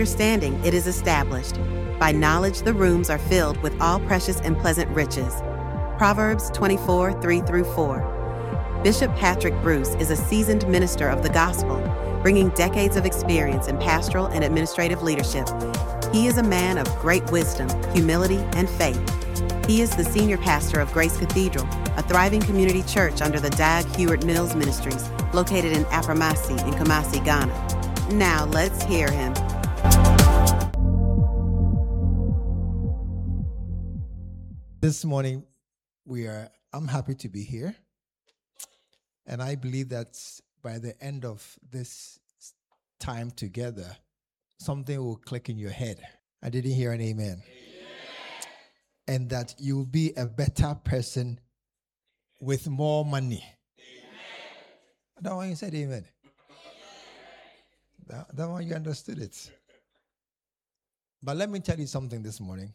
understanding it is established. By knowledge the rooms are filled with all precious and pleasant riches. Proverbs 24:3-4. Bishop Patrick Bruce is a seasoned minister of the gospel, bringing decades of experience in pastoral and administrative leadership. He is a man of great wisdom, humility, and faith. He is the senior pastor of Grace Cathedral, a thriving community church under the Dag Heward-Mills Ministries, located in Apromasi in Kumasi, Ghana. Now let's hear him. This morning, I'm happy to be here. And I believe that by the end of this time together, something will click in your head. I didn't hear an amen. And that you'll be a better person with more money. That one you said amen. That one you understood it. But let me tell you something this morning.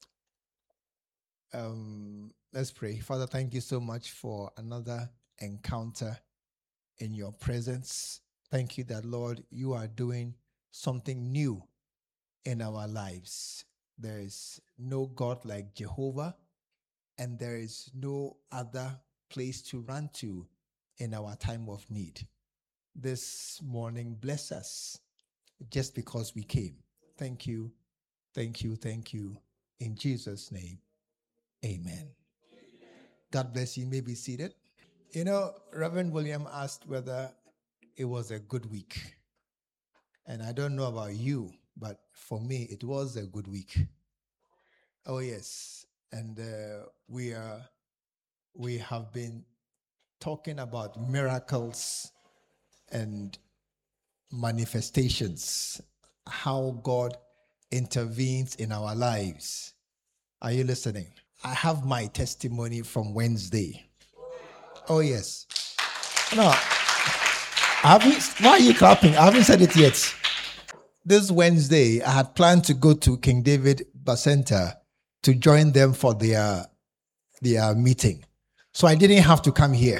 Let's pray. Father, thank you so much for another encounter in your presence. Thank you that, Lord, you are doing something new in our lives. There is no God like Jehovah, and there is no other place to run to in our time of need. This morning, bless us just because we came. Thank you, thank you, thank you. In Jesus' name, amen. God bless you. You may be seated. You know, Reverend William asked whether it was a good week. And I don't know about you, but for me, it was a good week. Oh, yes. And we have been talking about miracles and manifestations, how God intervenes in our lives. Are you listening? I have my testimony from Wednesday. Oh, yes. No. Why are you clapping? I haven't said it yet. This Wednesday, I had planned to go to King David Bacenta to join them for their meeting. So I didn't have to come here.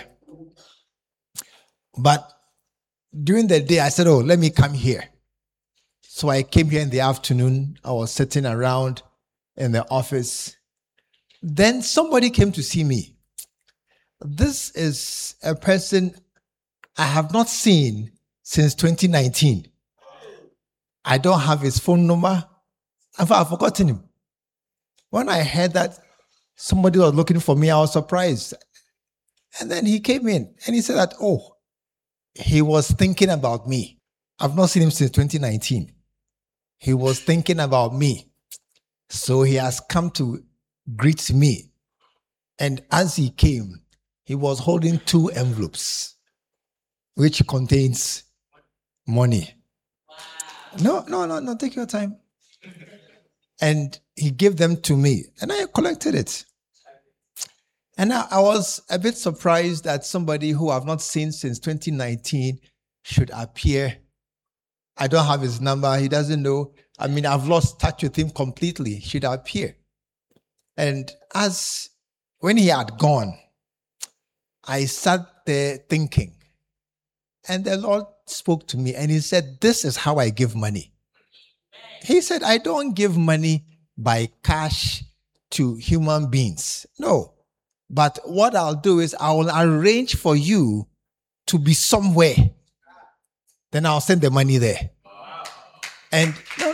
But during the day, I said, let me come here. So I came here in the afternoon. I was sitting around in the office. Then somebody came to see me. This is a person I have not seen since 2019. I don't have his phone number. I've forgotten him. When I heard that somebody was looking for me, I was surprised. And then he came in and he said that, he was thinking about me. I've not seen him since 2019. He was thinking about me. So he has come to greet me. And as he came, he was holding 2 envelopes, which contains money. No, take your time. And he gave them to me, and I collected it. And I was a bit surprised that somebody who I've not seen since 2019 should appear. I don't have his number. He doesn't know. I mean, I've lost touch with him completely. He should appear. And when he had gone, I sat there thinking. And the Lord spoke to me and he said, this is how I give money. He said, I don't give money by cash to human beings. No. But what I'll do is I will arrange for you to be somewhere. Then I'll send the money there. And no.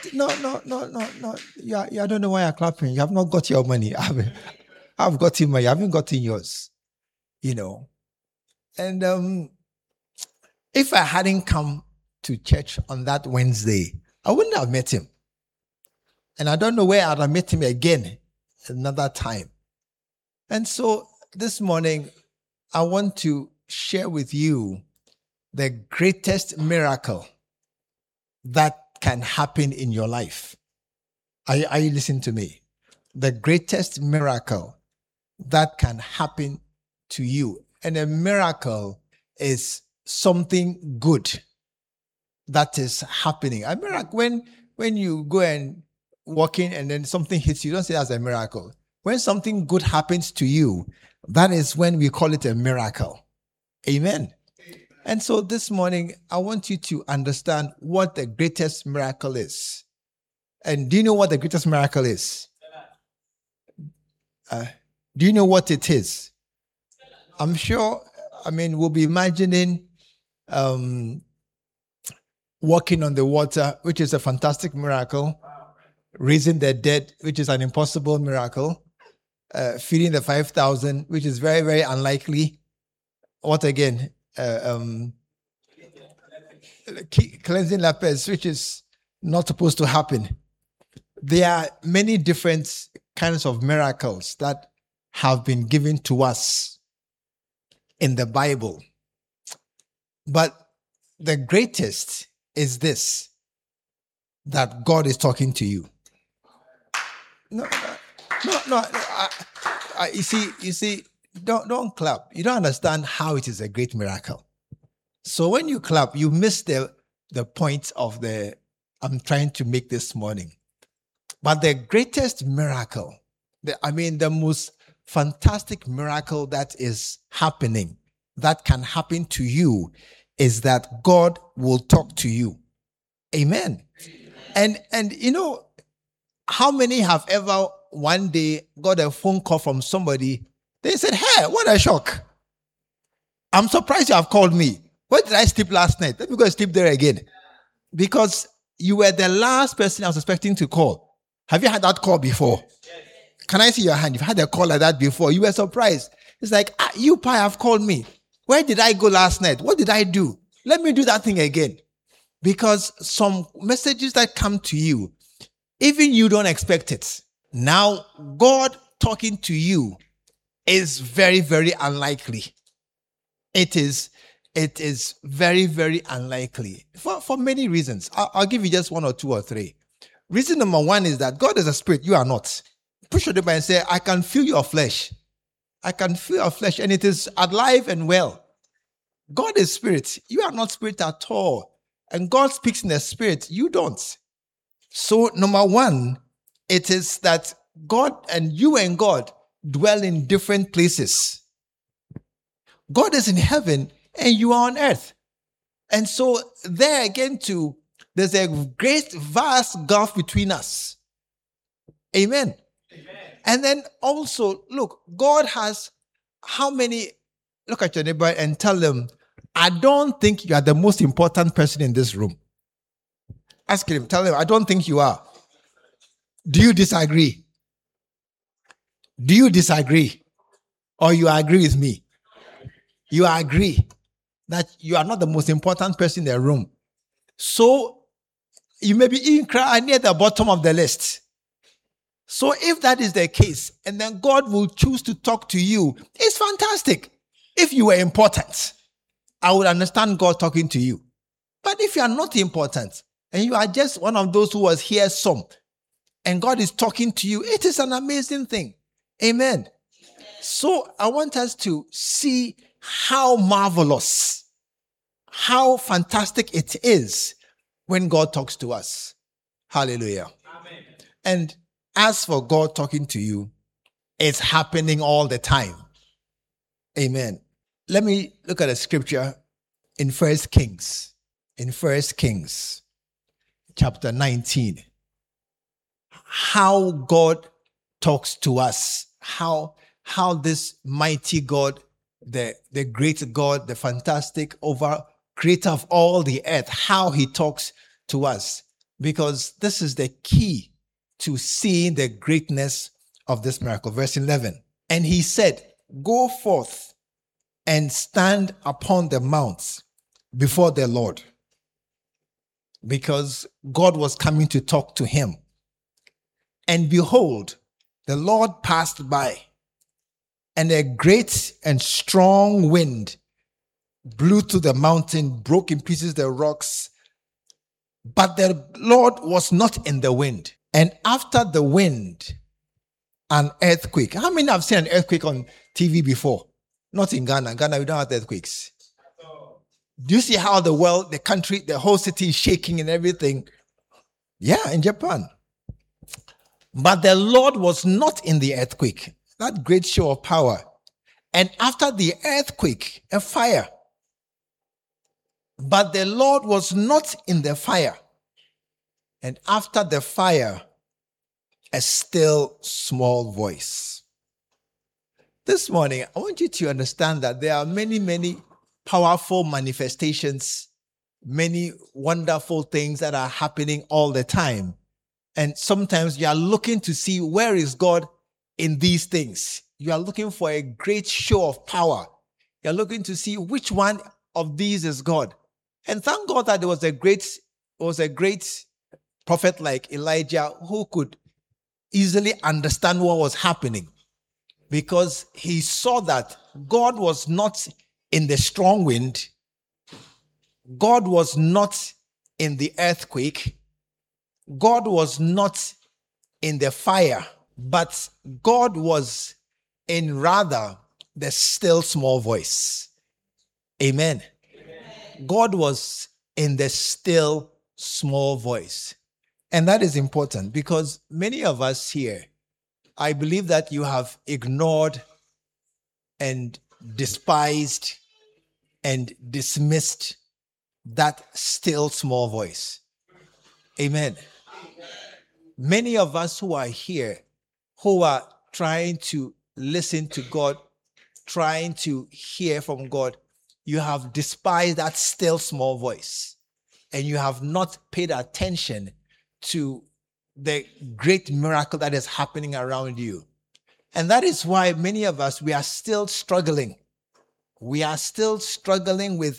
Yeah, I don't know why you're clapping. You have not got your money. I've gotten money. I haven't gotten yours. You know. And if I hadn't come to church on that Wednesday, I wouldn't have met him. And I don't know where I'd have met him again another time. And so this morning, I want to share with you the greatest miracle that can happen in your life. Are you listening to me? The greatest miracle that can happen to you. And a miracle is something good that is happening. A miracle, when you go and walk in and then something hits you, don't say that's a miracle. When something good happens to you, that is when we call it a miracle. Amen. And so this morning, I want you to understand what the greatest miracle is. And do you know what the greatest miracle is? Do you know what it is? I'm sure, we'll be imagining walking on the water, which is a fantastic miracle. Raising the dead, which is an impossible miracle. Feeding the 5,000, which is very, very unlikely. What again? Cleansing lepers, which is not supposed to happen. There are many different kinds of miracles that have been given to us in the Bible. But the greatest is this, that God is talking to you. No. You see, don't clap. You don't understand how it is a great miracle. So when you clap, you miss the point of I'm trying to make this morning. But the greatest miracle, the most fantastic miracle that is happening, that can happen to you, is that God will talk to you. Amen. And how many have ever one day got a phone call from somebody? They said, "Hey, what a shock. I'm surprised you have called me. Where did I sleep last night? Let me go sleep there again." Because you were the last person I was expecting to call. Have you had that call before? Yes. Can I see your hand? You've had a call like that before. You were surprised. It's like, you have called me. Where did I go last night? What did I do? Let me do that thing again. Because some messages that come to you, even you don't expect it. Now, God talking to you is very, very unlikely. It is very, very unlikely for many reasons. I'll give you just one or two or three. Reason number one is that God is a spirit. You are not. Push your neighbor and say, "I can feel your flesh. I can feel your flesh, and it is alive and well." God is spirit. You are not spirit at all. And God speaks in the spirit. You don't. So number one, it is that God and God dwell in different places. God is in heaven and you are on earth. And so there again too, there's a great vast gulf between us. Amen. Amen. And then also, look, God has how many? Look at your neighbor and tell them, "I don't think you are the most important person in this room." Ask him, tell him, "I don't think you are." Do you disagree? Do you disagree? Or you agree with me? You agree that you are not the most important person in the room. So you may be even near the bottom of the list. So if that is the case, and then God will choose to talk to you, it's fantastic. If you were important, I would understand God talking to you. But if you are not important, and you are just one of those who was here and God is talking to you, it is an amazing thing. Amen. So I want us to see how marvelous, how fantastic it is when God talks to us. Hallelujah. Amen. And as for God talking to you, it's happening all the time. Amen. Let me look at a scripture in 1 Kings. In 1 Kings, chapter 19. How God talks to us. How this mighty God, the great God, the fantastic creator of all the earth, how he talks to us. Because this is the key to seeing the greatness of this miracle. Verse 11. And he said, "Go forth and stand upon the mounts before the Lord." Because God was coming to talk to him. And behold, the Lord passed by, and a great and strong wind blew to the mountain, broke in pieces the rocks. But the Lord was not in the wind. And after the wind, an earthquake. How many have seen an earthquake on TV before? Not in Ghana. Ghana, we don't have earthquakes. Do you see how the world, the country, the whole city is shaking and everything? Yeah, in Japan. But the Lord was not in the earthquake. That great show of power. And after the earthquake, a fire. But the Lord was not in the fire. And after the fire, a still small voice. This morning, I want you to understand that there are many, many powerful manifestations, many wonderful things that are happening all the time. And sometimes you are looking to see where is God in these things. You are looking for a great show of power. You are looking to see which one of these is God. And thank God that there was a great prophet like Elijah who could easily understand what was happening, because he saw that God was not in the strong wind. God was not in the earthquake. God was not in the fire, but God was in rather the still small voice. Amen. Amen. God was in the still small voice. And that is important because many of us here, I believe that you have ignored and despised and dismissed that still small voice. Amen. Many of us who are here, who are trying to listen to God, trying to hear from God, you have despised that still small voice, and you have not paid attention to the great miracle that is happening around you. And that is why many of us, we are still struggling. We are still struggling with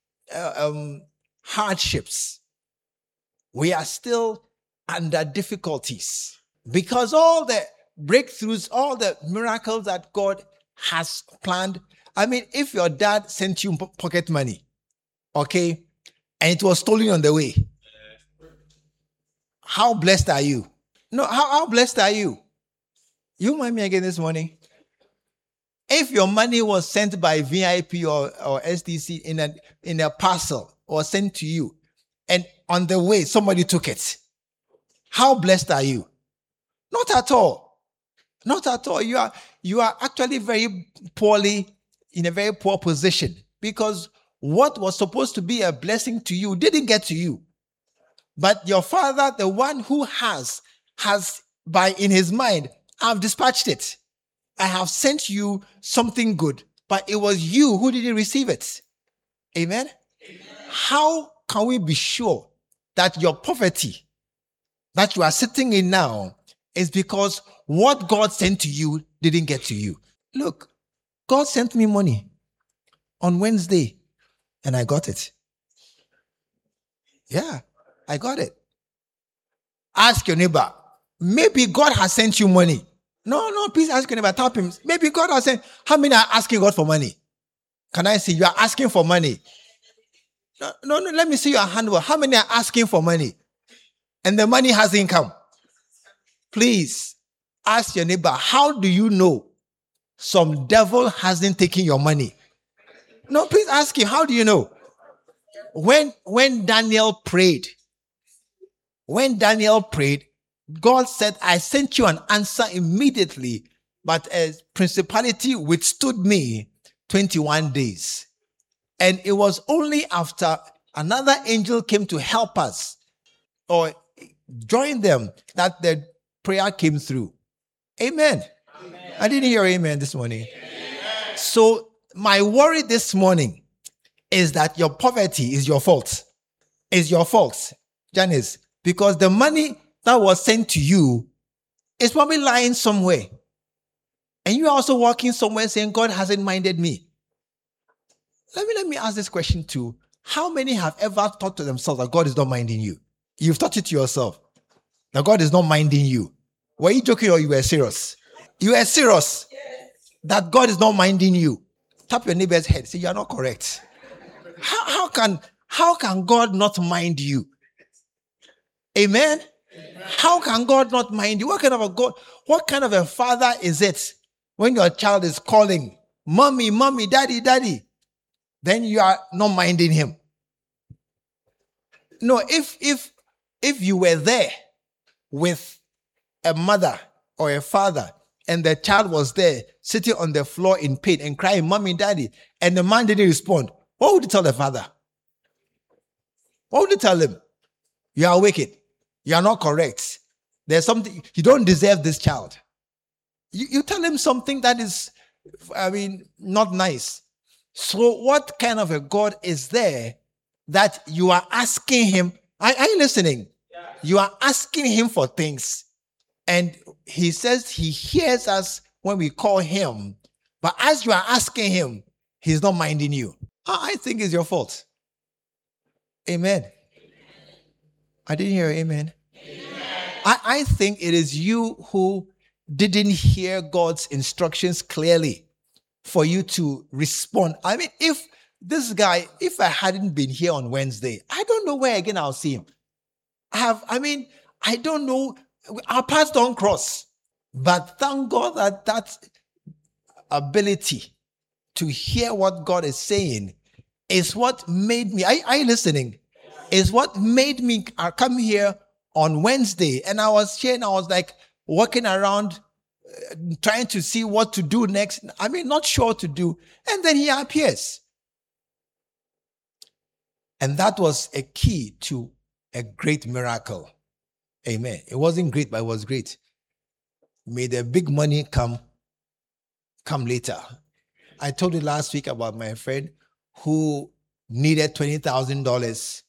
hardships. We are still under difficulties because all the breakthroughs, all the miracles that God has planned. I mean, if your dad sent you pocket money, okay, and it was stolen on the way, how blessed are you? No, how blessed are you? You mind me again this morning? If your money was sent by VIP or SDC in a parcel or sent to you, and on the way somebody took it, how blessed are you? Not at all. Not at all. You are actually very poorly, in a very poor position, because what was supposed to be a blessing to you didn't get to you. But your Father, the one who has by in his mind, I've dispatched it. I have sent you something good, but it was you who didn't receive it. Amen? Amen. How can we be sure that your poverty that you are sitting in now is because what God sent to you didn't get to you? Look, God sent me money on Wednesday and I got it. Yeah, I got it. Ask your neighbor, maybe God has sent you money. No, please ask your neighbor, tap him. Maybe God has sent. How many are asking God for money? Can I see you are asking for money? No, let me see your hand. How many are asking for money? And the money hasn't come. Please ask your neighbor, how do you know some devil hasn't taken your money? No, please ask him, how do you know? When Daniel prayed, God said, I sent you an answer immediately, but a principality withstood me 21 days. And it was only after another angel came to help us or join them that the prayer came through. Amen. Amen. I didn't hear amen this morning. Amen. So my worry this morning is that your poverty is your fault. It's your fault, Janice, because the money that was sent to you is probably lying somewhere. And you are also walking somewhere saying, God hasn't minded me. Let me ask this question too. How many have ever thought to themselves that God is not minding you? You've thought it to yourself. That God is not minding you. Were you joking or you were serious? You were serious. That God is not minding you. Tap your neighbor's head. Say, you are not correct. How can God not mind you? Amen? How can God not mind you? What kind of a father is it when your child is calling, mommy, daddy? Then you are not minding him. No, if you were there with a mother or a father and the child was there sitting on the floor in pain and crying, mommy, daddy, and the man didn't respond, what would you tell the father? What would you tell him? You are wicked. You are not correct. There's something, you don't deserve this child. You tell him something that is, not nice. So what kind of a God is there that you are asking him? Are you listening? Yeah. You are asking him for things. And he says he hears us when we call him. But as you are asking him, he's not minding you. I think it's your fault. Amen. I didn't hear amen. I think it is you who didn't hear God's instructions clearly for you to respond. If I hadn't been here on Wednesday, I don't know where again I'll see him. I don't know. Our paths don't cross. But thank God that ability to hear what God is saying is what made me, are you listening? Is what made me come here on Wednesday. And I was here and I was like walking around trying to see what to do next. Not sure what to do. And then he appears. And that was a key to a great miracle. Amen. It wasn't great, but it was great. May the big money come later. I told you last week about my friend who needed $20,000.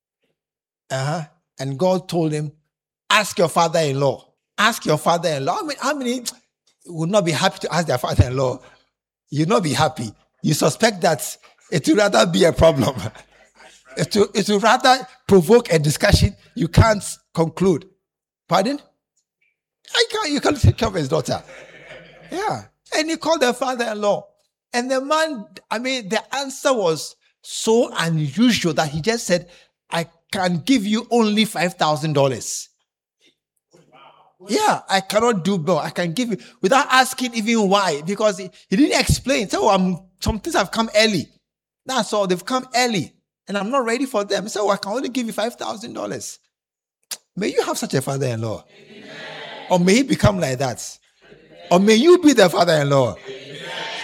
And God told him, ask your father-in-law. Ask your father-in-law. How many would not be happy to ask their father-in-law? You'll not be happy. You suspect that it will rather be a problem. It will rather provoke a discussion you can't conclude. Pardon? You can't take care of his daughter. Yeah. And he called the father-in-law. And the man, the answer was so unusual that he just said, I can give you only $5,000. Yeah, I cannot do more. I can give you without asking even why, because he didn't explain. So some things have come early. That's all. They've come early, and I'm not ready for them. So I can only give you $5,000. May you have such a father-in-law, amen. Or may he become like that, amen. Or may you be the father-in-law. Amen.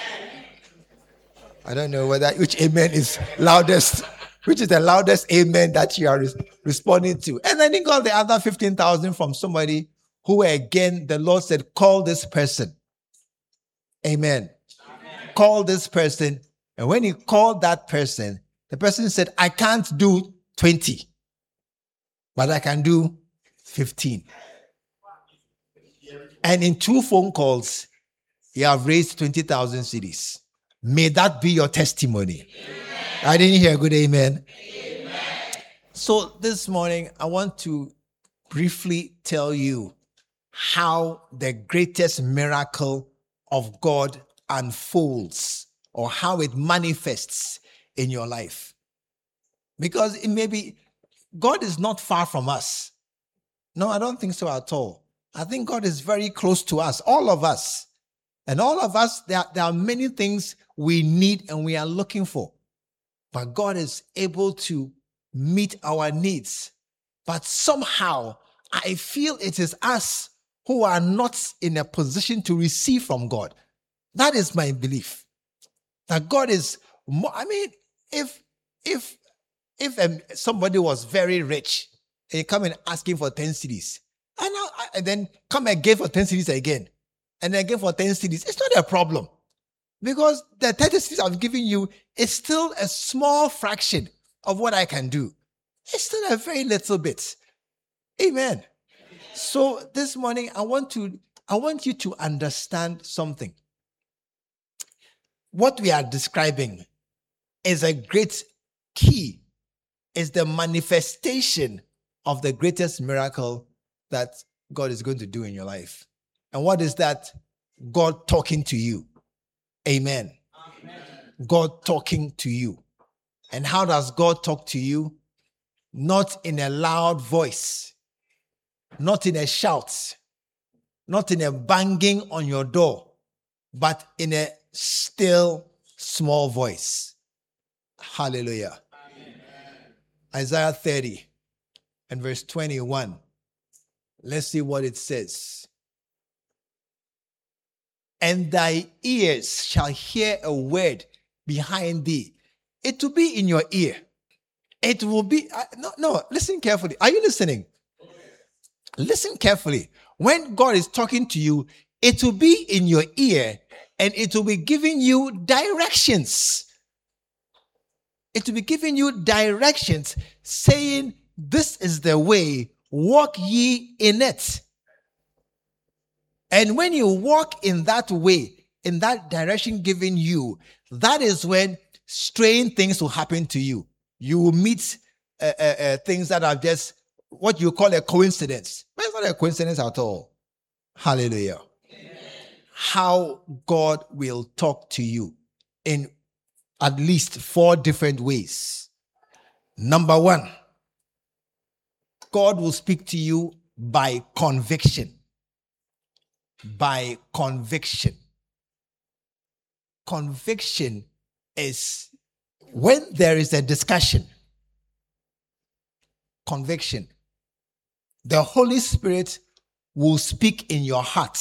I don't know which amen is loudest. Which is the loudest amen that you are responding to. And then he got the other 15,000 from somebody who, again, the Lord said, call this person. Amen. Amen. Call this person. And when he called that person, the person said, I can't do 20, but I can do 15. And in 2 phone calls, you have raised 20,000 cedis. May that be your testimony. Amen. I didn't hear a good amen. Amen. So this morning, I want to briefly tell you how the greatest miracle of God unfolds or how it manifests in your life. Because it may be, God is not far from us. No, I don't think so at all. I think God is very close to us, all of us. And all of us, there are many things we need and we are looking for. But God is able to meet our needs. But somehow, I feel it is us who are not in a position to receive from God. That is my belief. That God is more, if somebody was very rich and you come and ask him for 10 cedis, and then come again for 10 cedis again, and again for 10 cedis, it's not a problem. Because the 30 cedis I've given you is still a small fraction of what I can do. It's still a very little bit. Amen. So this morning, I want you to understand something. What we are describing is a great key, is the manifestation of the greatest miracle that God is going to do in your life. And what is that? God talking to you. Amen. Amen. God talking to you. And how does God talk to you? Not in a loud voice, not in a shout, not in a banging on your door, but in a still, small voice. Hallelujah. Amen. Isaiah 30 and verse 21. Let's see what it says. And thy ears shall hear a word behind thee. It will be in your ear. It will be, no, listen carefully. Are you listening? Listen carefully. When God is talking to you, it will be in your ear and it will be giving you directions. It will be giving you directions saying, this is the way, walk ye in it. And when you walk in that way, in that direction given you, that is when strange things will happen to you. You will meet things that are just what you call a coincidence. But it's not a coincidence at all. Hallelujah. Amen. How God will talk to you in at least 4 different ways. Number 1, God will speak to you by conviction. By conviction. Conviction is when there is a discussion. Conviction. The Holy Spirit will speak in your heart.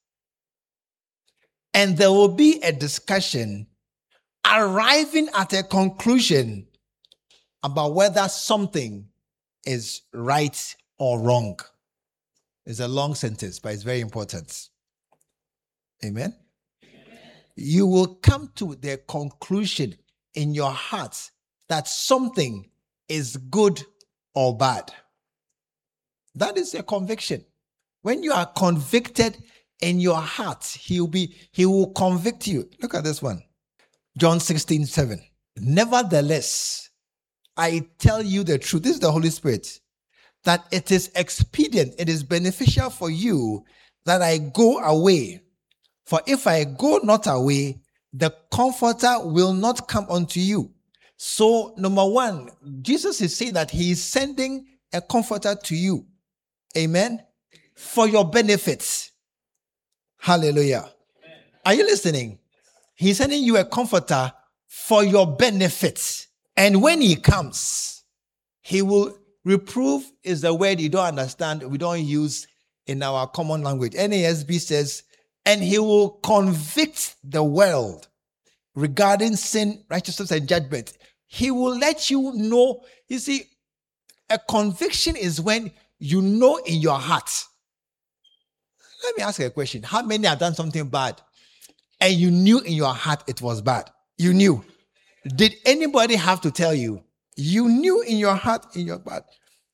And there will be a discussion arriving at a conclusion about whether something is right or wrong. It's a long sentence, but it's very important. Amen? Amen. You will come to the conclusion in your heart that something is good or bad. That is a conviction. When you are convicted in your heart, he will convict you. Look at this one. John 16:7. Nevertheless, I tell you the truth. This is the Holy Spirit. That it is expedient, it is beneficial for you that I go away. For if I go not away, the Comforter will not come unto you. So, number 1, Jesus is saying that he is sending a Comforter to you. Amen? For your benefits. Hallelujah. Amen. Are you listening? He's sending you a Comforter for your benefits. And when he comes, he will reprove is the word you don't understand, we don't use in our common language. NASB says, and he will convict the world regarding sin, righteousness, and judgment. He will let you know. You see, a conviction is when you know in your heart. Let me ask you a question. How many have done something bad and you knew in your heart it was bad? You knew. Did anybody have to tell you? You knew in your heart, in your heart.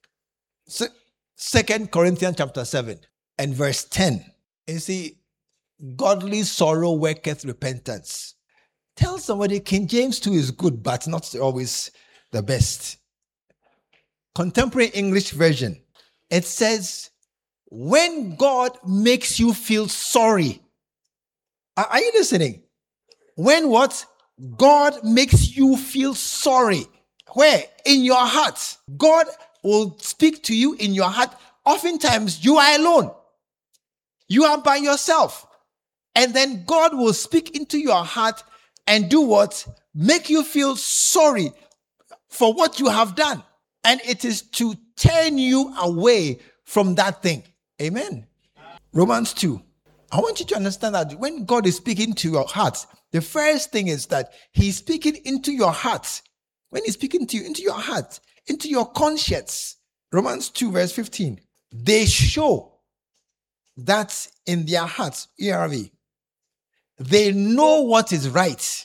2 Corinthians chapter 7 and verse 10. You see, godly sorrow worketh repentance. Tell somebody King James 2 is good, but not always the best. Contemporary English version. It says, when God makes you feel sorry. Are you listening? When what? God makes you feel sorry. Where? In your heart. God will speak to you in your heart. Oftentimes, you are alone. You are by yourself. And then God will speak into your heart and do what? Make you feel sorry for what you have done. And it is to turn you away from that thing. Amen. Romans 2. I want you to understand that when God is speaking to your heart, the first thing is that he's speaking into your heart. When he's speaking to you, into your heart, into your conscience. Romans 2 verse 15. They show that in their hearts, ERV, they know what is right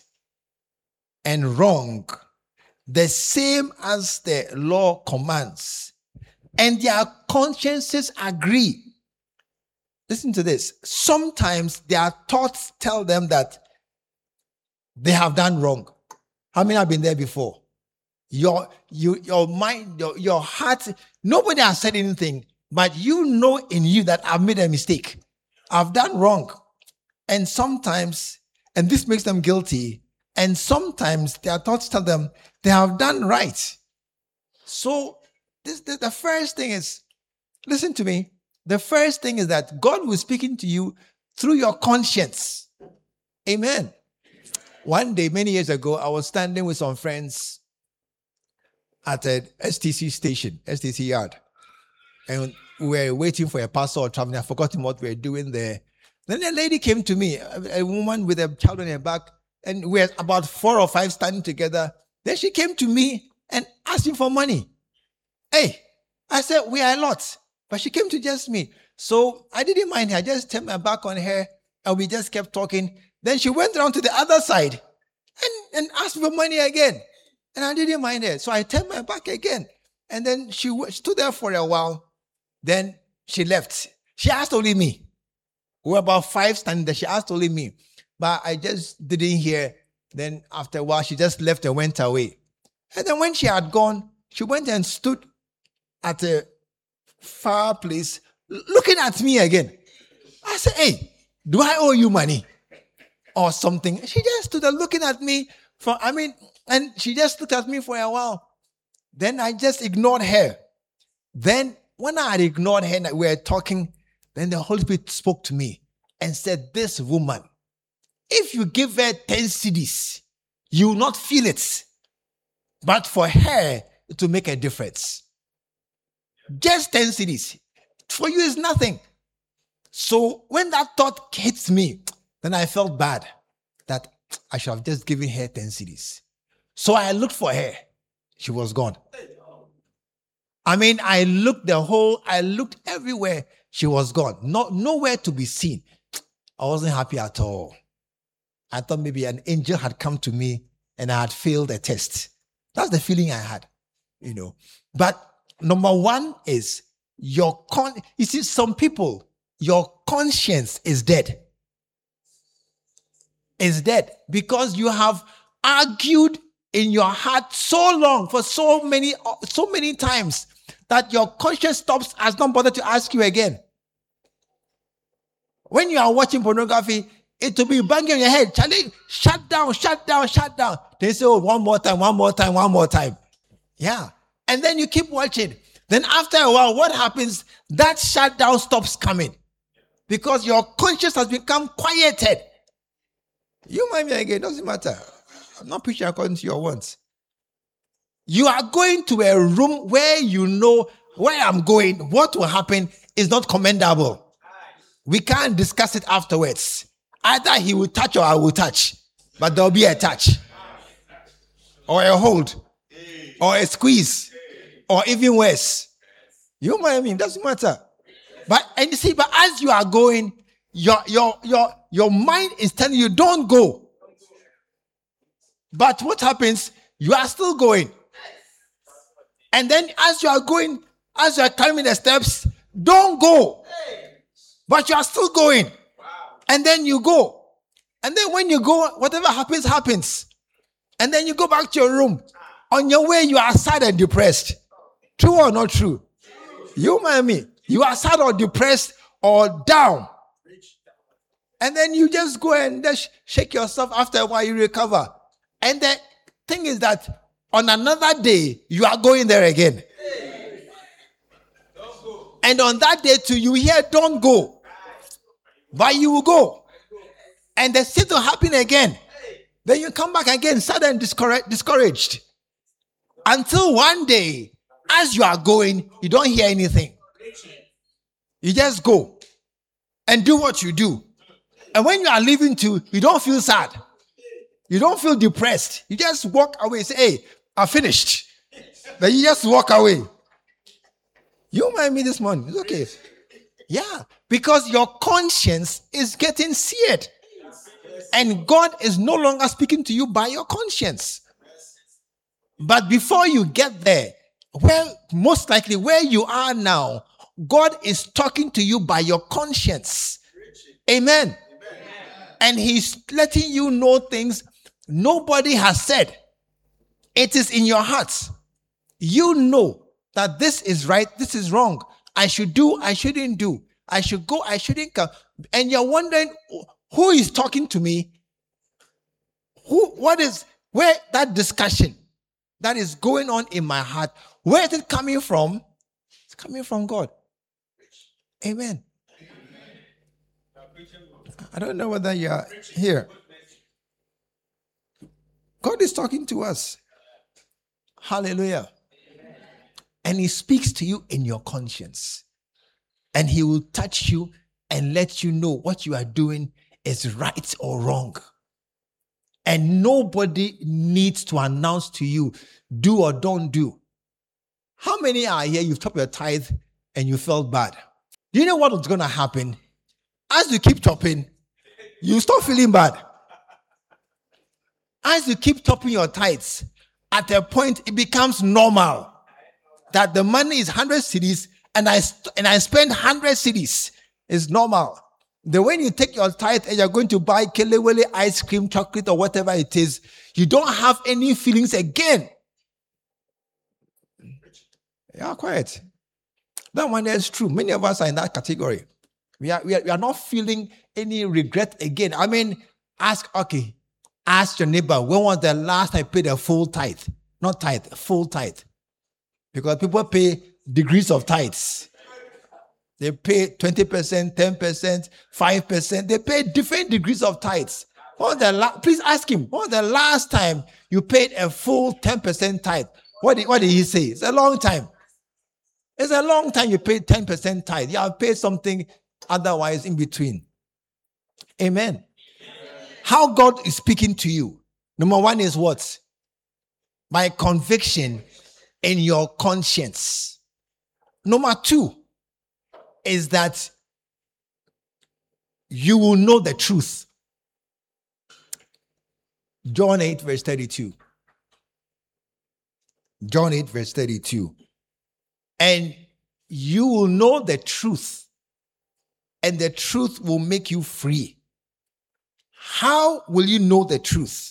and wrong, the same as the law commands, and their consciences agree. Listen to this. Sometimes their thoughts tell them that they have done wrong. How many have been there before? Your mind, your heart, nobody has said anything, but you know in you that I've made a mistake. I've done wrong. And sometimes, and this makes them guilty, and sometimes their thoughts tell them they have done right. So the first thing is, listen to me, the first thing is that God will speaking to you through your conscience. Amen. One day, many years ago, I was standing with some friends at a STC station, STC yard. And we were waiting for a pastor or traveling. I forgot what we were doing there. Then a lady came to me, a woman with a child on her back, and we were about 4 or 5 standing together. Then she came to me and asked me for money. Hey, I said, we are a lot. But she came to just me. So I didn't mind her. I just turned my back on her and we just kept talking. Then she went around to the other side and asked for money again. And I didn't mind her. So I turned my back again. And then she stood there for a while. Then she left. She asked only me. We were about 5 standing there. She asked only me. But I just didn't hear. Then after a while, she just left and went away. And then when she had gone, she went and stood at a far place looking at me again. I said, hey, do I owe you money or something? She just stood there looking at me and she just looked at me for a while. Then I just ignored her. Then when I had ignored her and we were talking, then the Holy Spirit spoke to me and said, this woman, if you give her 10 cedis, you will not feel it. But for her, it will make a difference. Just 10 cedis. For you is nothing. So when that thought hits me, then I felt bad that I should have just given her 10 cedis. So I looked for her. She was gone. I looked everywhere. She was gone. Nowhere to be seen. I wasn't happy at all. I thought maybe an angel had come to me and I had failed a test. That's the feeling I had, But number one is you see, some people, your conscience is dead. It's dead because you have argued in your heart so long for so many times that your conscience has not bothered to ask you again. When you are watching pornography, it will be banging in your head. Charlie, shut down. They say, oh, one more time. Yeah. And then you keep watching. Then after a while, what happens? That shutdown stops coming because your conscience has become quieted. You mind me again, doesn't matter. I'm not preaching according to your wants. You are going to a room where you know where I'm going, what will happen is not commendable. We can't discuss it afterwards. Either he will touch or I will touch, but there'll be a touch or a hold or a squeeze. Or even worse. You know what I mean? Doesn't matter. But as you are going, your mind is telling you, don't go. But what happens? You are still going. And then as you are going, as you are climbing the steps, don't go. But you are still going. And then you go. And then when you go, whatever happens. And then you go back to your room. On your way, you are sad and depressed. True or not true? You mind me? You are sad or depressed or down. And then you just go and just shake yourself. After a while, you recover. And the thing is that on another day, you are going there again. And on that day too, you hear, don't go. But you will go. And the same will happen again. Then you come back again, sad and discouraged. Until one day, as you are going, you don't hear anything. You just go and do what you do. And when you are leaving too, you don't feel sad. You don't feel depressed. You just walk away. Say, hey, I finished. Then you just walk away. You mind me this morning. It's okay. Yeah. Because your conscience is getting seared. And God is no longer speaking to you by your conscience. But before you get there, most likely where you are now, God is talking to you by your conscience. Amen. And he's letting you know things nobody has said. It is in your heart. You know that this is right, this is wrong. I should do, I shouldn't do. I should go, I shouldn't come. And you're wondering, who is talking to me? Where that discussion that is going on in my heart, where is it coming from? It's coming from God. Amen. I don't know whether you are here. God is talking to us. Hallelujah. And he speaks to you in your conscience. And he will touch you and let you know what you are doing is right or wrong. and nobody needs to announce to you, do or don't do. How many are here, you've topped your tithe and you felt bad? Do you know what was going to happen? As you keep topping, you stop feeling bad. As you keep topping your tithes, at a point it becomes normal that the money is 100 cedis and I spend 100 cedis. It's normal. The way you take your tithe and you're going to buy Kelewele ice cream, chocolate, or whatever it is, you don't have any feelings again. Yeah, quiet. That one is true. Many of us are in that category. We are not feeling any regret again. I mean, ask your neighbor, when was the last time I paid a full tithe? Not tithe, full tithe. Because people pay degrees of tithes. They pay 20%, 10%, 5%. They pay different degrees of tithes. Please ask him, when was the last time you paid a full 10% tithe? What did he say? It's a long time. It's a long time you paid 10% tithe. You have paid something otherwise in between. Amen. How God is speaking to you. Number one is what? By conviction in your conscience. Number two is that you will know the truth. John 8 verse 32. John 8 verse 32. And you will know the truth, and the truth will make you free. How will you know the truth?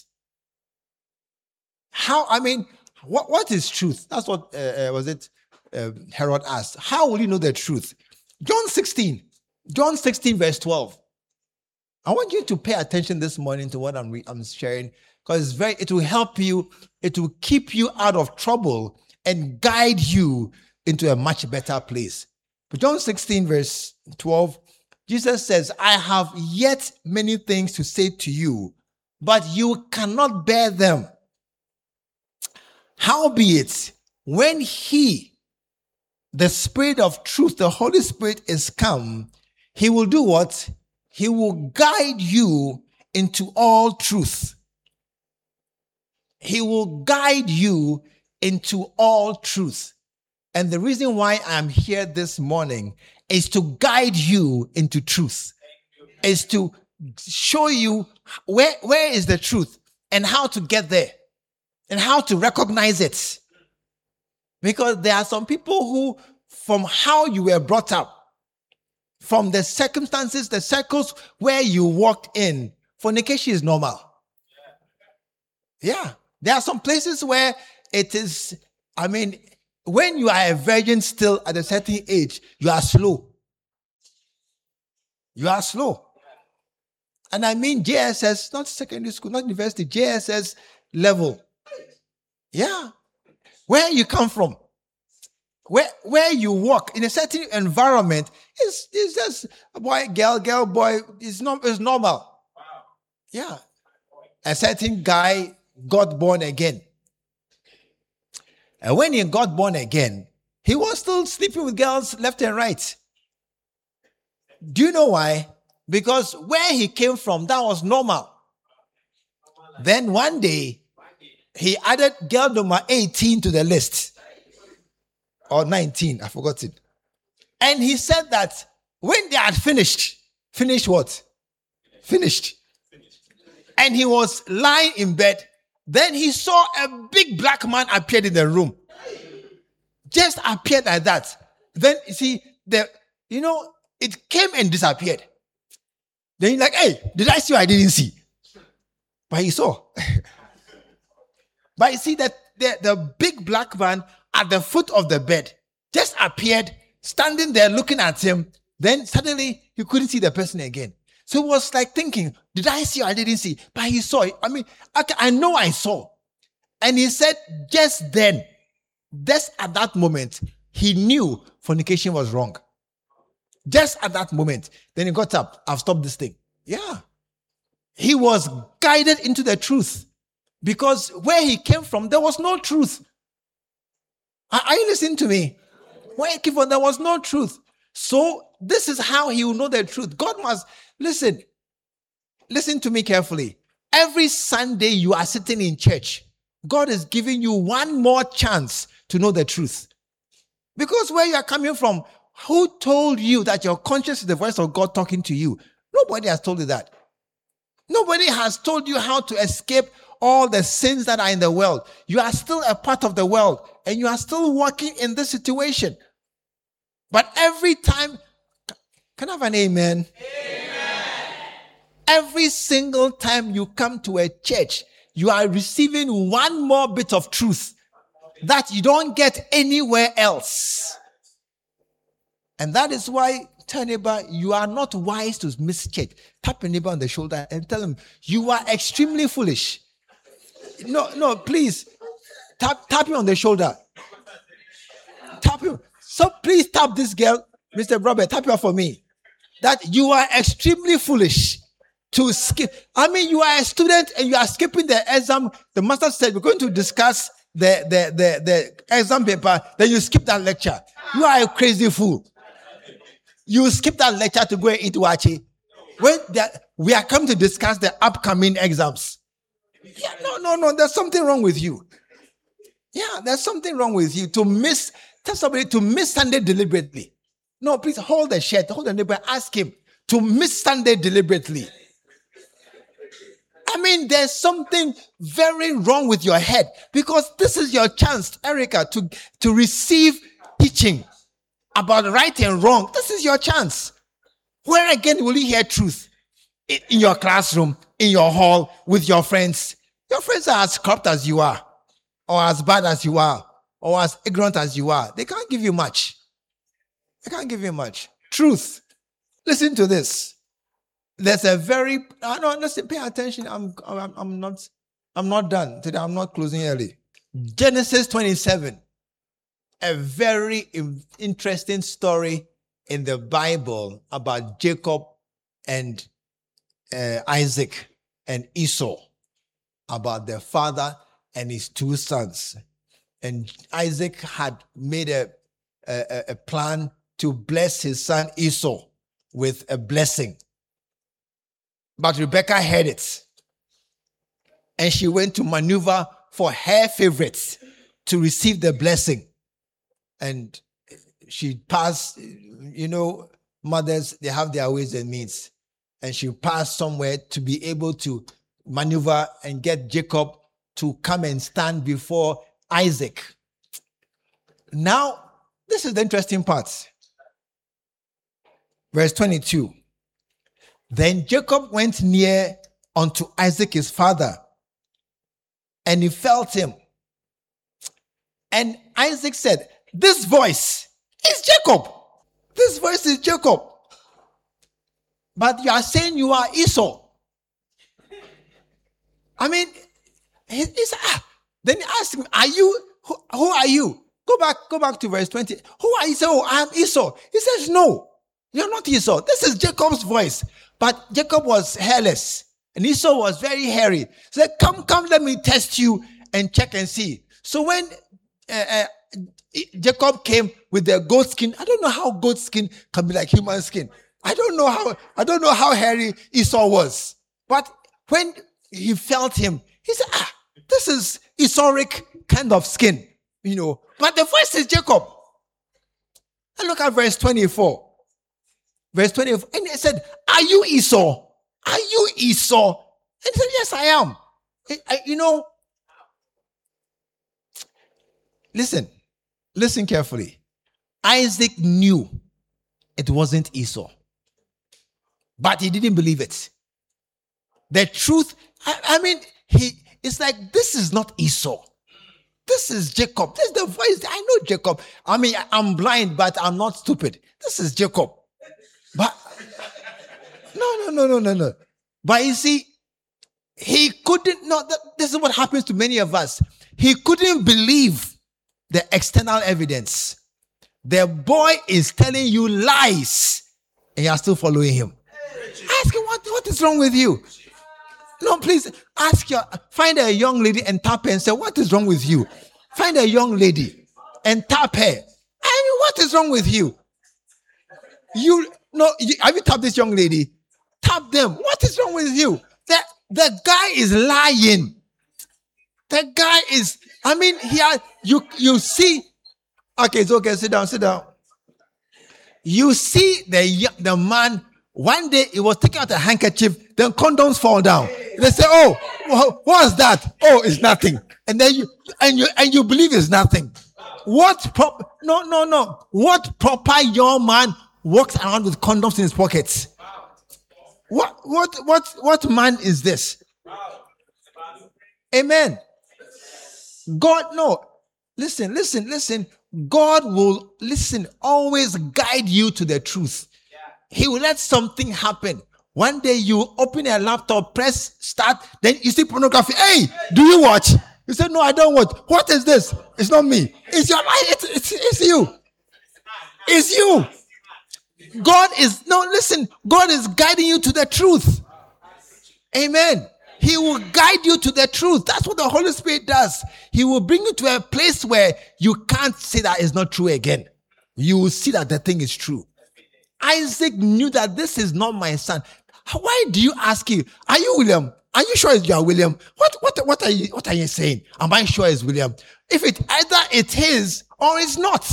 What is truth? That's what, Herod asked. How will you know the truth? John 16 verse 12. I want you to pay attention this morning to what I'm sharing, because it will help you, it will keep you out of trouble and guide you into a much better place. But John 16 verse 12, Jesus says, I have yet many things to say to you, but you cannot bear them. Howbeit, when he, the Spirit of truth, the Holy Spirit is come, he will do what? He will guide you into all truth. He will guide you into all truth. And the reason why I'm here this morning is to guide you into truth. Is to show you where is the truth and how to get there and how to recognize it. Because there are some people who, from how you were brought up, from the circumstances, the circles where you walked in, fornication is normal. Yeah. There are some places where it is, when you are a virgin still at a certain age, you are slow. You are slow. And I mean JSS, not secondary school, not university, JSS level. Yeah. Where you come from, where you walk in a certain environment, it's just boy, girl, boy, it's normal. Yeah. A certain guy got born again. And when he got born again, he was still sleeping with girls left and right. Do you know why? Because where he came from, that was normal. Then one day, he added girl number 18 to the list. Or 19, I forgot it. And he said that when they had finished what? Finished. And he was lying in bed. Then he saw a big black man appeared in the room. Just appeared like that. Then, you see, it came and disappeared. Then he's like, hey, did I see or I didn't see? But he saw. But you see that the big black man at the foot of the bed just appeared, standing there looking at him. Then suddenly he couldn't see the person again. So he was like thinking, did I see or I didn't see? But he saw it. I know I saw. And he said just then, just at that moment, he knew fornication was wrong. Just at that moment. Then he got up. I've stopped this thing. Yeah. He was guided into the truth. Because where he came from, there was no truth. Are you listening to me? Where he came from, there was no truth. So this is how he will know the truth. God must, listen to me carefully. every Sunday you are sitting in church, God is giving you one more chance to know the truth. Because where you are coming from, who told you that your conscience is the voice of God talking to you? Nobody has told you that. Nobody has told you how to escape all the sins that are in the world. You are still a part of the world and you are still working in this situation. But every time, can I have an amen? Amen. Every single time you come to a church, you are receiving one more bit of truth that you don't get anywhere else. And that is why, tell neighbor, you are not wise to miss church. Tap your neighbor on the shoulder and tell him, you are extremely foolish. No, please. Tap him on the shoulder. Tap him. So please tap this girl, Mr. Robert, tap her for me. That you are extremely foolish to skip. I mean, you are a student and you are skipping the exam. The master said, we're going to discuss the exam paper. Then you skip that lecture. You are a crazy fool. You skip that lecture to go and eat wachi. When we are coming to discuss the upcoming exams. Yeah, no, there's something wrong with you. Yeah, there's something wrong with you. Tell somebody to miss Sunday deliberately. No, please hold the neighbor, ask him to miss Sunday deliberately. I mean, there's something very wrong with your head because this is your chance, Erica, to receive teaching about right and wrong. This is your chance. Where again will you hear truth? In your classroom, in your hall, with your friends. Your friends are as corrupt as you are, or as bad as you are, or as ignorant as you are. They can't give you much. They can't give you much. Truth. Listen to this. There's a very listen, pay attention. I'm not done today. I'm not closing early. Genesis 27. A very interesting story in the Bible about Jacob and Isaac and Esau, about their father and his two sons. And Isaac had made a plan to bless his son Esau with a blessing. But Rebekah heard it. And she went to maneuver for her favorites to receive the blessing. And she passed, mothers, they have their ways and means. And she passed somewhere to be able to maneuver and get Jacob to come and stand before Isaac. Now, this is the interesting part. Verse 22. Then Jacob went near unto Isaac his father, and he felt him. And Isaac said, this voice is Jacob. This voice is Jacob. But you are saying you are Esau. I mean, he said, Then he asked him, are you, who are you? Go back to verse 20. Who are you? He said, I am Esau. He says, no, you're not Esau. This is Jacob's voice. But Jacob was hairless and Esau was very hairy. He said, come, let me test you and check and see. So when Jacob came with the goat skin, I don't know how goat skin can be like human skin. I don't know how hairy Esau was. But when he felt him, he said, this is Esauic kind of skin, But the voice is Jacob. And look at verse 24. Verse 24. And he said, are you Esau? Are you Esau? And he said, yes, I am. Listen carefully. Isaac knew it wasn't Esau. But he didn't believe it. The truth, it's like, this is not Esau. This is Jacob. This is the voice. I know Jacob. I'm blind, but I'm not stupid. This is Jacob. But, no. But you see, he couldn't, this is what happens to many of us. He couldn't believe the external evidence. The boy is telling you lies, and you are still following him. Ask him, what is wrong with you? No, please find a young lady and tap her and say, what is wrong with you? Find a young lady and tap her. What is wrong with you? Have you tapped this young lady? Tap them. What is wrong with you? The guy is lying. The guy is, you see, okay, it's okay, sit down. You see the man, one day he was taking out a handkerchief, then condoms fall down. They say, oh, what's that? Oh, it's nothing. And then you believe it's nothing. No. What proper young man walks around with condoms in his pockets? What man is this? Amen. God, no. Listen. God will, always guide you to the truth. He will let something happen. One day you open a laptop, press start, then you see pornography. Hey, do you watch? You say, no, I don't watch. What is this? It's not me. It's your life. It's you. It's you. God is guiding you to the truth. Amen. He will guide you to the truth. That's what the Holy Spirit does. He will bring you to a place where you can't say that it's not true again. You will see that the thing is true. Isaac knew that this is not my son. Why do you ask him? Are you William? Are you sure you are William? What are you saying? Am I sure it's William? If either it is or it's not.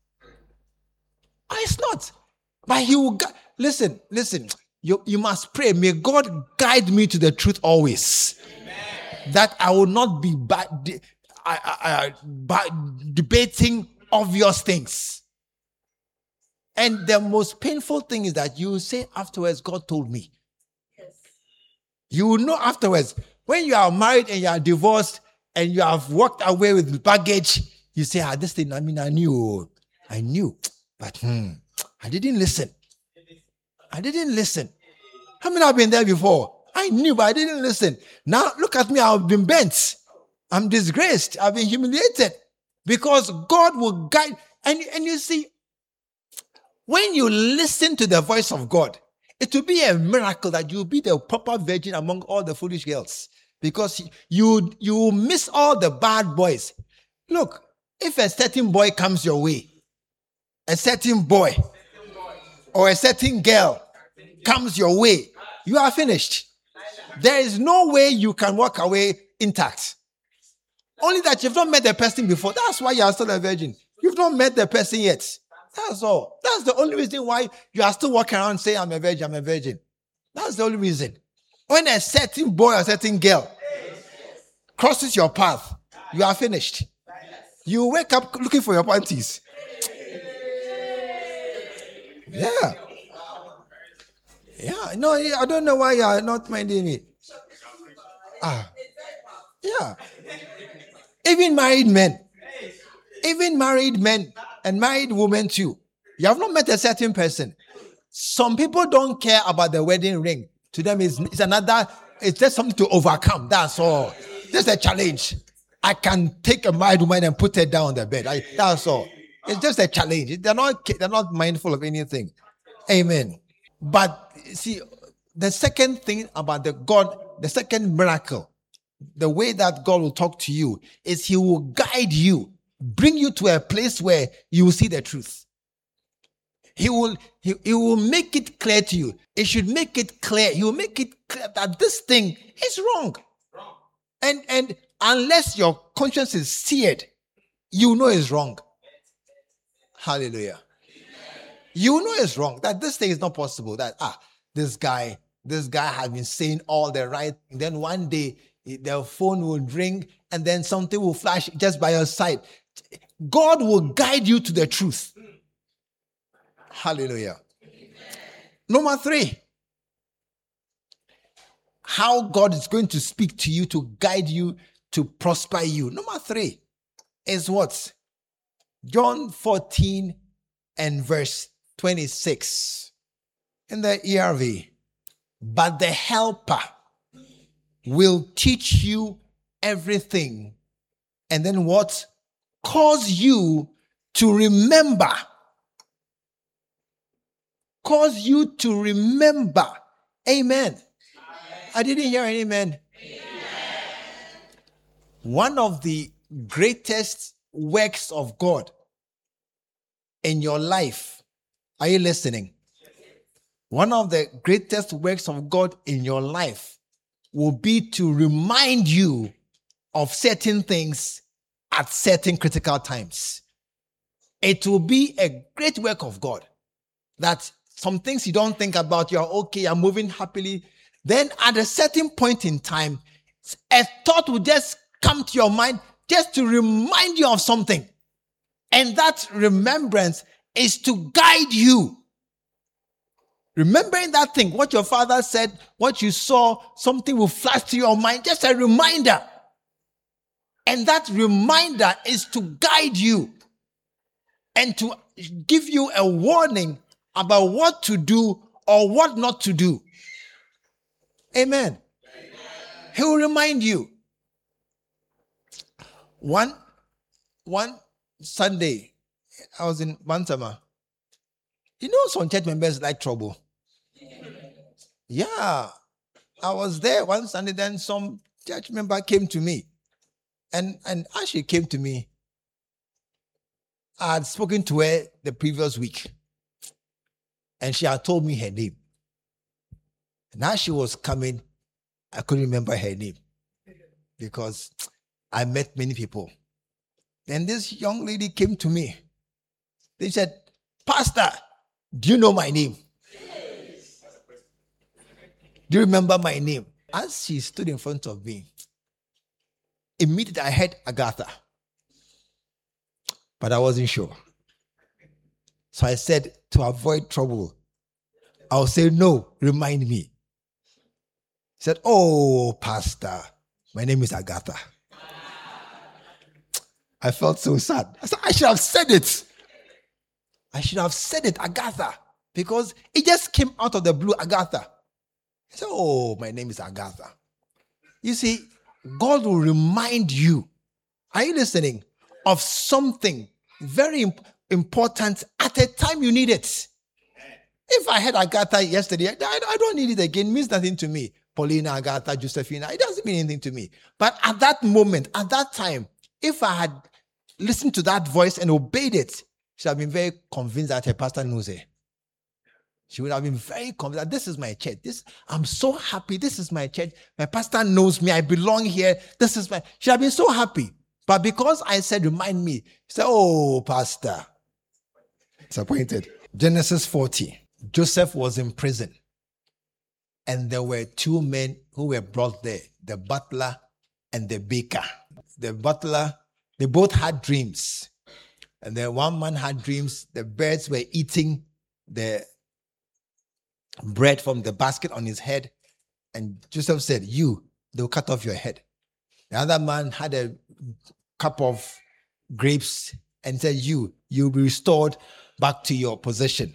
Or it's not. But he will listen. You must pray. May God guide me to the truth always. Amen. That I will not be debating obvious things. And the most painful thing is that you say afterwards, God told me. Yes. You will know afterwards. When you are married and you are divorced and you have walked away with baggage, you say, this thing, I knew. But I didn't listen. How many have been there before? I knew, but I didn't listen. Now, look at me. I've been bent. I'm disgraced. I've been humiliated. Because God will guide. And you see, when you listen to the voice of God, it will be a miracle that you will be the proper virgin among all the foolish girls. Because you will miss all the bad boys. Look, if a certain boy comes your way, a certain boy or a certain girl comes your way, you are finished. There is no way you can walk away intact. Only that you've not met the person before. That's why you are still a virgin. You've not met the person yet. That's all. That's the only reason why you are still walking around saying, I'm a virgin. That's the only reason. When a certain boy or a certain girl crosses your path, you are finished. You wake up looking for your panties. Yeah. No, I don't know why you are not minding it. Yeah. Even married men and married women too. You have not met a certain person. Some people don't care about the wedding ring. To them, it's just something to overcome. That's all. Just a challenge. I can take a married woman and put her down on the bed. That's all. It's just a challenge. They're not mindful of anything. Amen. But see, the second thing about the second miracle, the way that God will talk to you is He will guide you, bring you to a place where you will see the truth. He will make it clear to you. It should make it clear. He will make it clear that this thing is wrong. And unless your conscience is seared, you know it's wrong. Hallelujah. You know it's wrong. That this thing is not possible. That this guy has been saying all the right thing. Then one day the phone will ring and then something will flash just by your side. God will guide you to the truth. Hallelujah. Number 3. How God is going to speak to you to guide you to prosper you. Number 3 is what? John 14 and verse 26 in the ERV. But the Helper will teach you everything. And then what? Cause you to remember. Cause you to remember. Amen. I didn't hear an amen. Amen. One of the greatest works of God in your life. Are you listening? One of the greatest works of God in your life will be to remind you of certain things at certain critical times. It will be a great work of God that some things you don't think about, you're okay, you're moving happily. Then at a certain point in time, a thought will just come to your mind just to remind you of something. And that remembrance is to guide you. Remembering that thing, what your father said, what you saw, something will flash to your mind, just a reminder. And that reminder is to guide you and to give you a warning about what to do or what not to do. Amen. He will remind you. One Sunday, I was in Bantama. You know, some church members like trouble. Yeah. I was there one Sunday, then some church member came to me. And as she came to me, I had spoken to her the previous week. And she had told me her name. And as she was coming, I couldn't remember her name because I met many people. Then this young lady came to me. They said, Pastor, do you know my name? Yes. Do you remember my name? As she stood in front of me, immediately I heard Agatha. But I wasn't sure. So I said, to avoid trouble, I'll say, no, remind me. He said, oh, Pastor, my name is Agatha. I felt so sad. I said, I should have said it. I should have said it, Agatha, because it just came out of the blue, Agatha. I said, oh, my name is Agatha. You see, God will remind you, are you listening, of something very important at a time you need it. If I had Agatha yesterday, I don't need it again. It means nothing to me. Paulina, Agatha, Josephina, it doesn't mean anything to me. But at that moment, at that time, if I had listened to that voice and obeyed it, she would have been very convinced that her pastor knows her. She would have been very convinced that this is my church. I'm so happy. This is my church. My pastor knows me. I belong here. She would have been so happy. But because I said, remind me, she said, oh, Pastor. Disappointed. Genesis 40. Joseph was in prison. And there were two men who were brought there, the butler and the baker. The butler, they both had dreams. And then one man had dreams, the birds were eating the bread from the basket on his head. And Joseph said, they'll cut off your head. The other man had a cup of grapes and said, you'll be restored back to your position.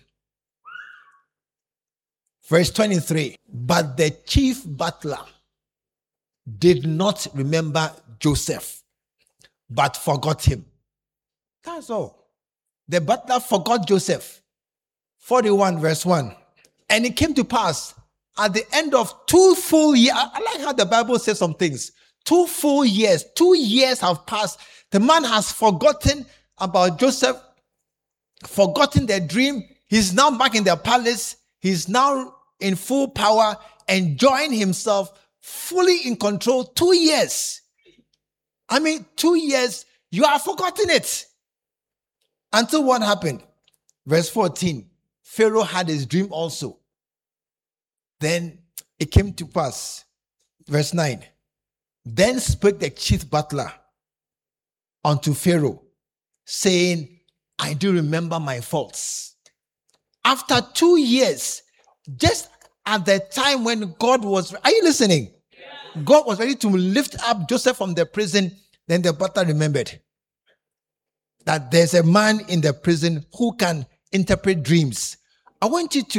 Verse 23, but the chief butler did not remember Joseph, but forgot him. That's all. The butler forgot Joseph. 41 verse 1. And it came to pass at the end of 2 full years. I like how the Bible says some things. 2 full years. 2 years have passed. The man has forgotten about Joseph, forgotten their dream. He's now back in the palace. He's now in full power, enjoying himself, fully in control. 2 years. 2 years, you have forgotten it. Until what happened? Verse 14. Pharaoh had his dream also. Then it came to pass. Verse 9. Then spoke the chief butler unto Pharaoh, saying, I do remember my faults. After 2 years, just at the time when God was, are you listening? Yeah. God was ready to lift up Joseph from the prison. Then the butler remembered that there's a man in the prison who can interpret dreams. I want you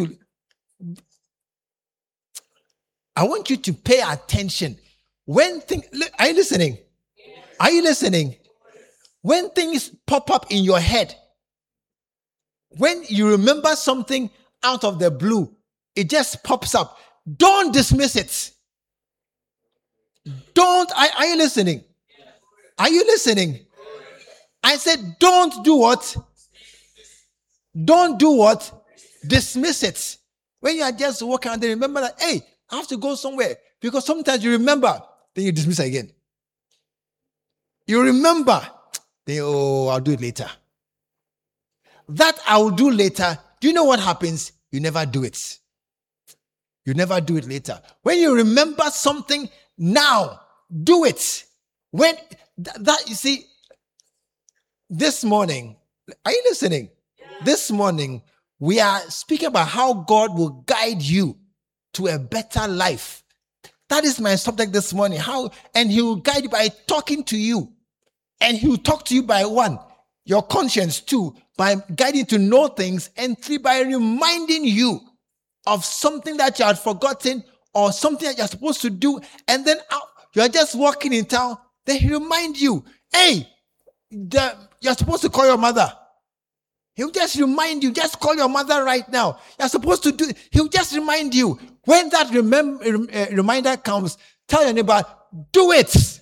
to pay attention. Are you listening? Are you listening? When things pop up in your head, when you remember something out of the blue, it just pops up. Don't dismiss it. Are you listening? Are you listening? I said, don't do what? Don't do what? Dismiss it. When you are just walking around, remember that, hey, I have to go somewhere. Because sometimes you remember, then you dismiss again. You remember, then I'll do it later. That I will do later, do you know what happens? You never do it. You never do it later. When you remember something now, do it. When that you see, this morning, are you listening? Yeah. This morning, we are speaking about how God will guide you to a better life. That is my subject this morning. And he will guide you by talking to you. And he will talk to you by 1, your conscience; 2, by guiding to know things; and 3, by reminding you of something that you had forgotten or something that you're supposed to do. And then you're just walking in town. Then he remind you, hey, you're supposed to call your mother. He'll just remind you, just call your mother right now. You're supposed to do it. He'll just remind you. When that reminder comes, tell your neighbor, do it.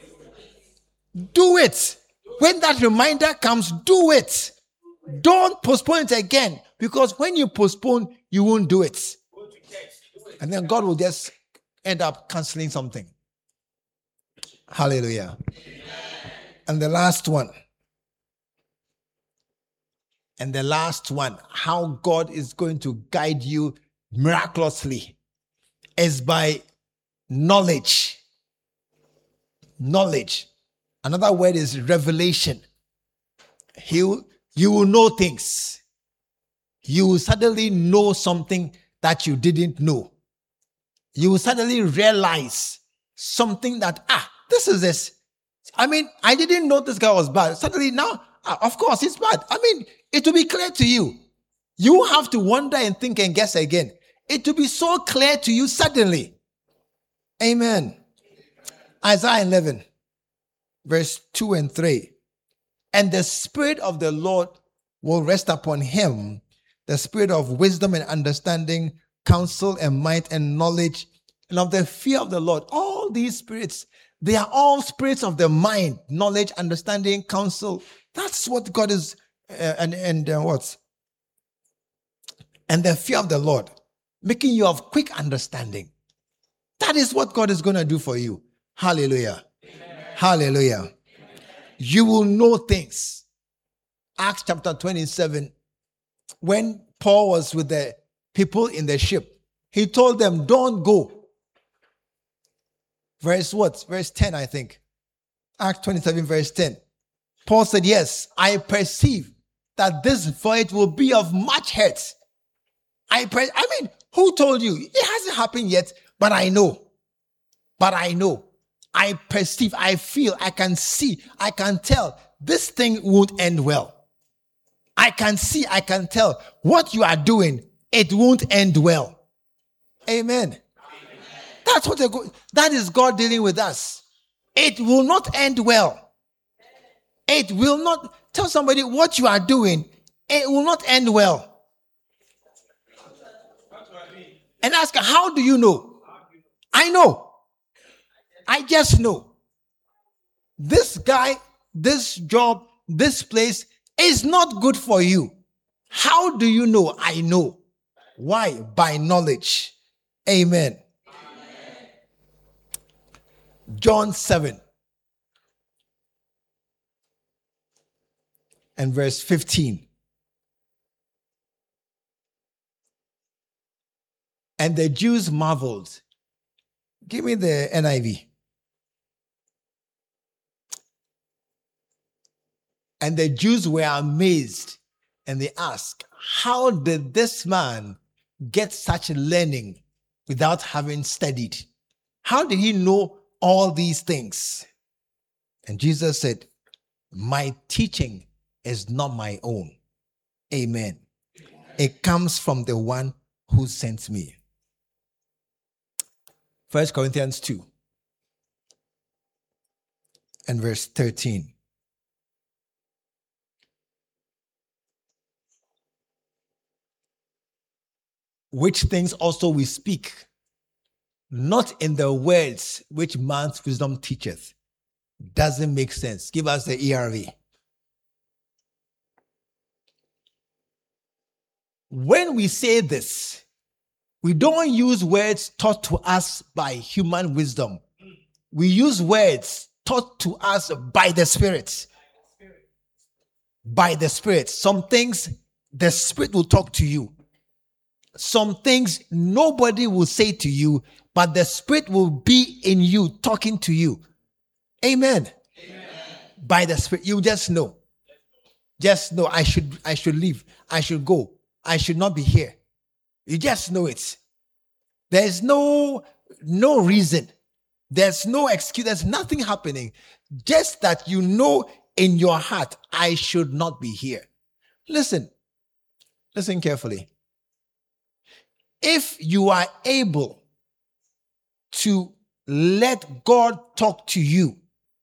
Do it. When that reminder comes, do it. Don't postpone it again. Because when you postpone, you won't do it. And then God will just end up canceling something. Hallelujah. And the last one. How God is going to guide you miraculously is by knowledge. Knowledge. Another word is revelation. You will know things. You will suddenly know something that you didn't know. You will suddenly realize something that, this is this. I mean, I didn't know this guy was bad. Suddenly now, of course, it's bad. I mean, it will be clear to you. You have to wonder and think and guess again. It will be so clear to you suddenly. Amen. Isaiah 11, verse 2 and 3. And the Spirit of the Lord will rest upon him, the Spirit of wisdom and understanding, counsel and might and knowledge, and of the fear of the Lord. All these spirits, they are all spirits of the mind, knowledge, understanding, counsel. That's what God is, and what? And the fear of the Lord, making you of quick understanding. That is what God is going to do for you. Hallelujah. Amen. Hallelujah. Amen. You will know things. Acts chapter 27, when Paul was with the people in the ship, he told them, don't go. Verse what? Verse 10, I think. Acts 27, verse 10. Paul said, yes, I perceive that this voyage will be of much hurt. I mean, who told you? It hasn't happened yet, but I know. I perceive, I feel, I can see, I can tell. This thing won't end well. I can see, I can tell. What you are doing, it won't end well. Amen. That's what that is God dealing with us. It will not end well. It will not. Tell somebody what you are doing. It will not end well. And ask her, how do you know? I know. I just know. This guy, this job, this place is not good for you. How do you know? I know. Why? By knowledge. Amen. John 7 and verse 15. And the Jews marveled. Give me the NIV. And the Jews were amazed, and they asked, how did this man get such learning without having studied? How did he know all these things? And Jesus said, my teaching is not my own. Amen. It comes from the one who sent me. 1 Corinthians 2 and verse 13. Which things also we speak, not in the words which man's wisdom teacheth. Doesn't make sense. Give us the ERV. When we say this, We don't use words taught to us by human wisdom. We use words taught to us by the Spirit. By the Spirit. Some things the Spirit will talk to you. Some things nobody will say to you, but the Spirit will be in you talking to you. Amen. Amen. By the Spirit, you just know. Just know I should leave. I should go. I should not be here. You just know it. There's no reason. There's no excuse. There's nothing happening. Just that you know in your heart, I should not be here. Listen carefully. If you are able to let God talk to you,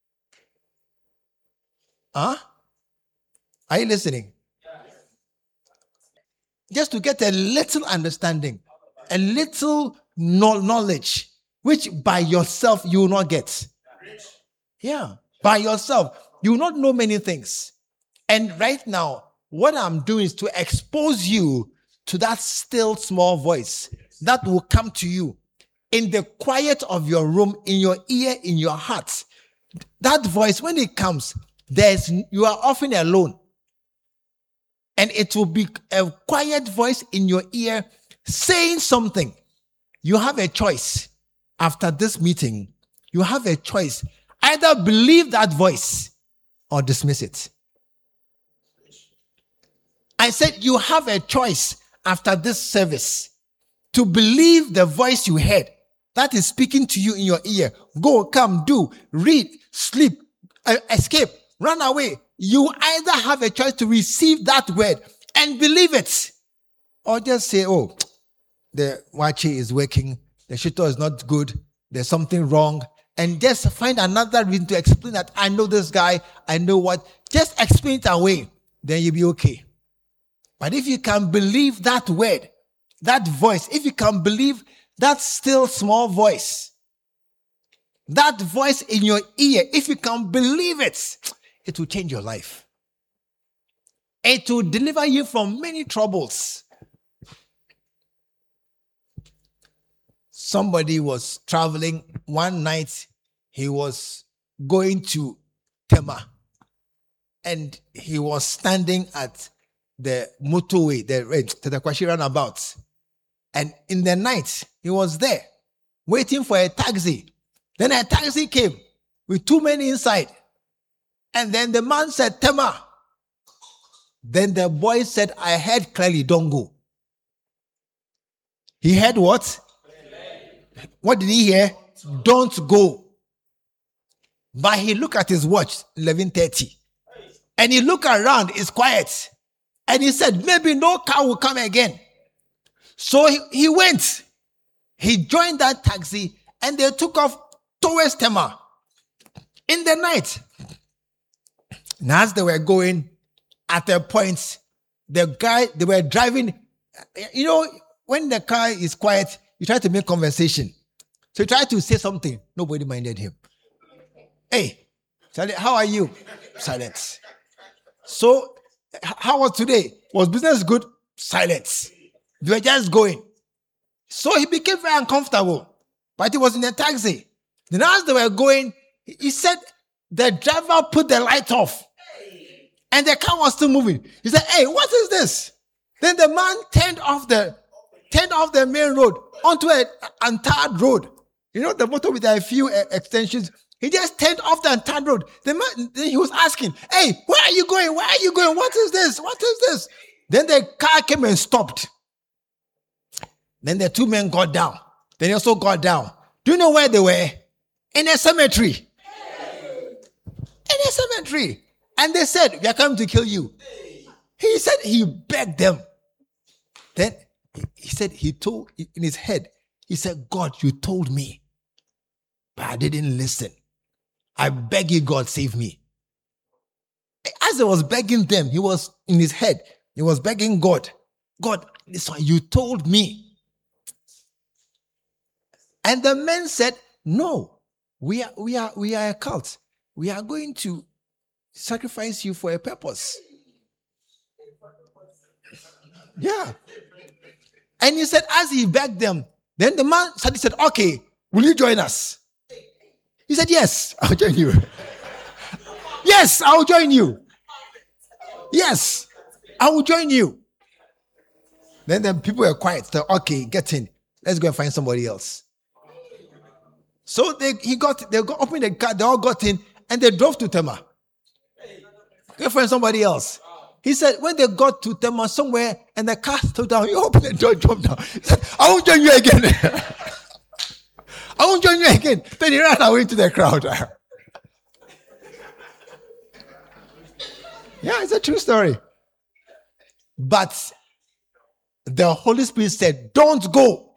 are you listening? Yes. Just to get a little understanding, a little knowledge, which by yourself you will not get. Yeah, by yourself. You will not know many things. And right now, what I'm doing is to expose you to that still small voice that will come to you in the quiet of your room, in your ear, in your heart. That voice, when it comes, you are often alone. And it will be a quiet voice in your ear saying something. You have a choice. After this meeting, you have a choice. Either believe that voice or dismiss it. I said you have a choice after this service to believe the voice you heard that is speaking to you in your ear. Go, come, do, read, sleep, escape, run away. You either have a choice to receive that word and believe it, or just say, oh, the wachi is working, the shito is not good, there's something wrong, and just find another reason to explain that I know this guy, I know what. Just explain it away, then you'll be okay. But if you can believe that word, that voice, if you can believe that still small voice, that voice in your ear, if you can believe it, it will change your life. It will deliver you from many troubles. Somebody was traveling one night. He was going to Tema, and he was standing at the motorway, the Kwashi roundabout. And in the night, he was there waiting for a taxi. Then a taxi came with too many inside. And then the man said, Tema. Then the boy said, I heard clearly, don't go. He heard what? What did he hear? Don't go. But he looked at his watch, 11:30. And he looked around, it's quiet. And he said, maybe no car will come again. So he went. He joined that taxi and they took off towards Tema in the night. And as they were going, at a point, they were driving. You know, when the car is quiet, you try to make conversation. So he tried to say something. Nobody minded him. Hey, how are you? Silence. So, how was today? Was business good? Silence. They were just going. So he became very uncomfortable. But he was in a taxi. Then as they were going, he said the driver put the light off. And the car was still moving. He said, hey, what is this? Then the man turned off the main road onto an untarred road. You know, the motor with a few extensions. He just turned off the untarred road. The man, then he was asking, hey, where are you going? Where are you going? What is this? What is this? Then the car came and stopped. Then the two men got down. Then he also got down. Do you know where they were? In a cemetery. In a cemetery. And they said, we are coming to kill you. He said he begged them. Then he said he told in his head, he said, God, you told me, but I didn't listen. I beg you, God, save me. As he was begging them, he was in his head, he was begging God, God, this one, you told me. And the men said, no, we are a cult. We are going to sacrifice you for a purpose. Yeah. And he said, as he begged them, then the man suddenly said, okay, will you join us? He said, yes, I'll join you. Yes, I'll join you. Yes, I will join you. Then the people were quiet. Said, okay, get in. Let's go and find somebody else. So they opened the car, they all got in, and they drove to Tema. Go find somebody else. He said, when they got to Tema somewhere, and the car stood down, he opened the door, jumped down. He said, I won't join you again. I won't join you again. Then he ran away to the crowd. Yeah, it's a true story. But the Holy Spirit said, don't go.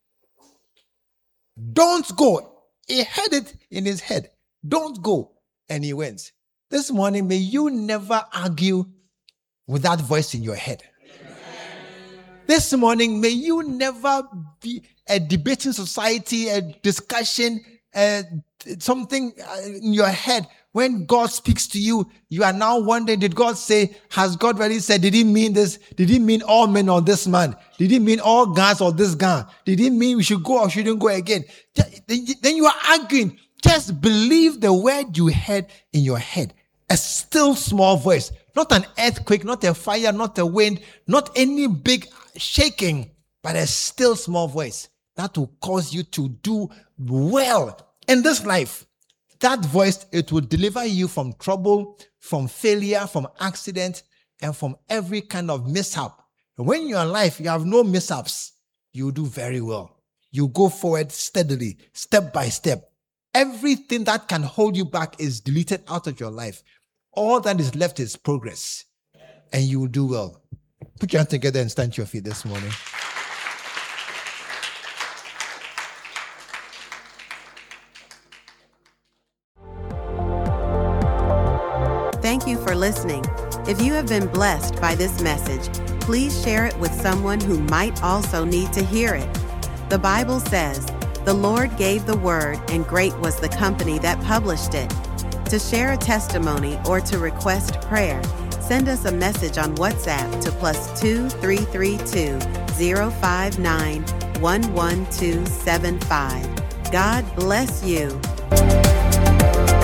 Don't go. He had it in his head. Don't go. And he went. This morning, may you never argue with that voice in your head. This morning, may you never be a debating society, a discussion, something in your head. When God speaks to you, you are now wondering, did God say, has God really said, did he mean this? Did he mean all men or this man? Did he mean all guys or this guy? Did he mean we should go or shouldn't go again? Then you are arguing. Just believe the word you heard in your head. A still small voice. Not an earthquake, not a fire, not a wind, not any big shaking, but a still small voice that will cause you to do well in this life. That voice, it will deliver you from trouble, from failure, from accident, and from every kind of mishap. When you're alive, you have no mishaps. You do very well. You go forward steadily, step by step. Everything that can hold you back is deleted out of your life. All that is left is progress. And you will do well. Put your hands together and stand to your feet this morning. Thank you for listening. If you have been blessed by this message, please share it with someone who might also need to hear it. The Bible says, "The Lord gave the word, and great was the company that published it." To share a testimony or to request prayer, send us a message on WhatsApp to +2 332 059 11275. God bless you.